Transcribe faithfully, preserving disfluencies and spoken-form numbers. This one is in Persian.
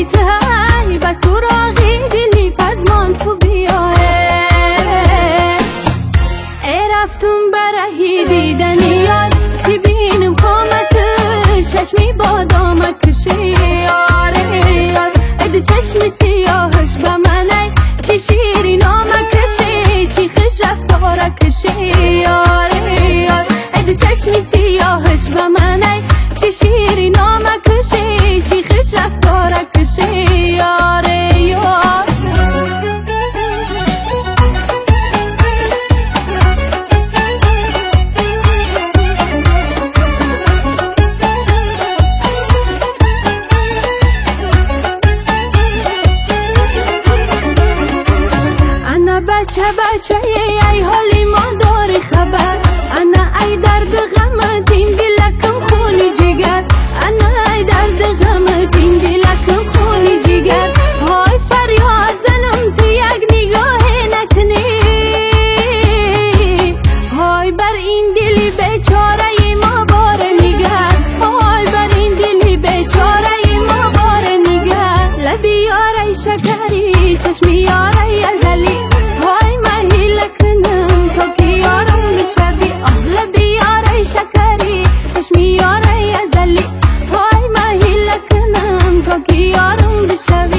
بیت های و سراغی دلی پزمان تو بیاره ای رفتم برهی دیدن یار که بینم قامتش چشمی بادامکشی یاره یار ای چشم سیاهش به منه چی شیری نامکشی چی خوش رفتارکشی یاره یار ای چشم سیاهش به منه چی شیری نامکشی چی خوش رفتارکشی یاره یار بچه بچه ای حالی ما داری خبر انا ای درد غمتیم دلکم خونی جگر انا ای درد غمتیم دلکم خونی جگر های فریاد زنم تو یک نگاه نکنی های بر این دلی بیچاره ما بار نگر های بر این دلی بیچاره ما بار نگر لبی یاره شکری چشمی یاره ازلی لکنم تو که یارم بشوی آه لبی یاره شکری چشمی یاره ازلی وای ماهی لکنم تو که یارم بشوی